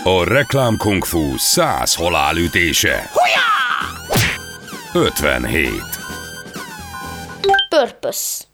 A reklám kung fu 100 halálütése. 57. Purpose.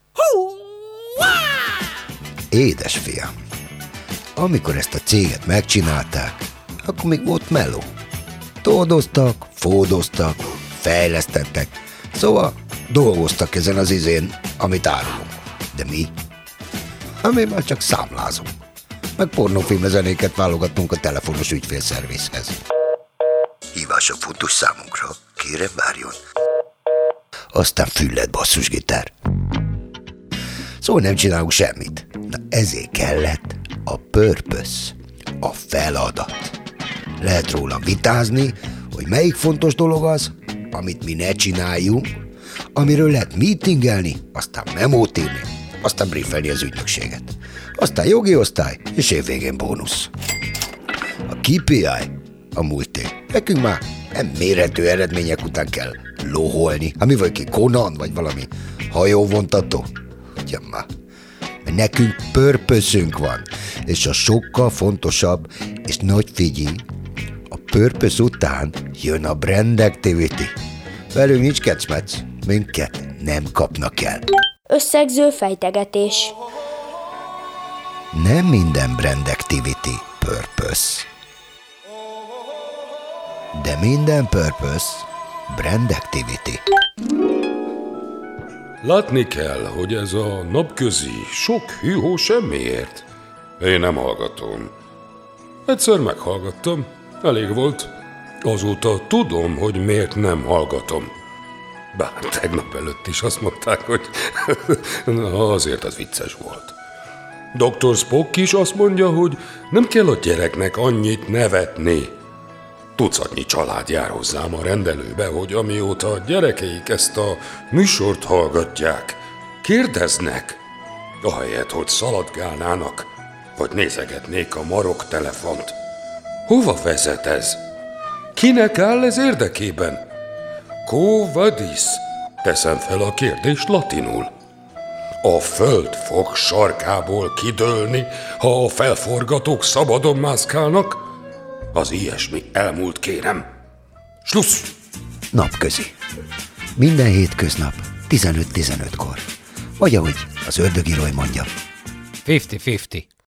Édes fiam, amikor ezt a céget megcsinálták, akkor még volt meló. Toldoztak, fódoztak, fejlesztettek, szóval dolgoztak ezen az izén, amit árulunk. De mi? Mi már csak számlázunk. Meg pornófilmzenéket válogattunk a telefonos ügyfélszervizhez. Hívása fontos számunkra. Kérem, várjon. Aztán füllet basszusgitár. Szóval nem csinálunk semmit. Na ezért kellett a purpose, a feladat. Lehet róla vitázni, hogy melyik fontos dolog az, amit mi ne csináljunk, amiről lehet meetingelni, aztán memót írni, aztán briefelni az ügynökséget. Aztán jogi osztály, és évvégén bónusz. A KPI a múlté. Nekünk már nem mérhető eredmények után kell loholni. Mi vagy ki, Conan, vagy valami hajóvontató? Ugyan már. Mert nekünk purpose-ünk van, és a sokkal fontosabb, és nagy figyelj, a purpose után jön a brand activity. Velünk nincs kecmec, minket nem kapnak el. Összegző fejtegetés. Nem minden brand activity purpose. De minden purpose brand activity. Látni kell, hogy ez a napközi sok hűhó semmiért. Én nem hallgatom. Egyszer meghallgattam, elég volt. Azóta tudom, hogy miért nem hallgatom. Bár tegnap előtt is azt mondták, hogy azért az vicces volt. Dr. Spock is azt mondja, hogy nem kell a gyereknek annyit nevetni. Tucatnyi család jár hozzám a rendelőbe, hogy amióta a gyerekeik ezt a műsort hallgatják, kérdeznek, ahelyett, hogy szaladgálnának, vagy nézegetnék a marok telefont. Hova vezet ez? Kinek áll ez érdekében? Quo vadis? Teszem fel a kérdést latinul. A föld fog sarkából kidőlni, ha a felforgatók szabadon mászkálnak? Az ilyesmi elmúlt, kérem. Slussz! Napközi. Minden hétköznap 15-15-kor. Vagy ahogy az ördögírói mondja. 50-50.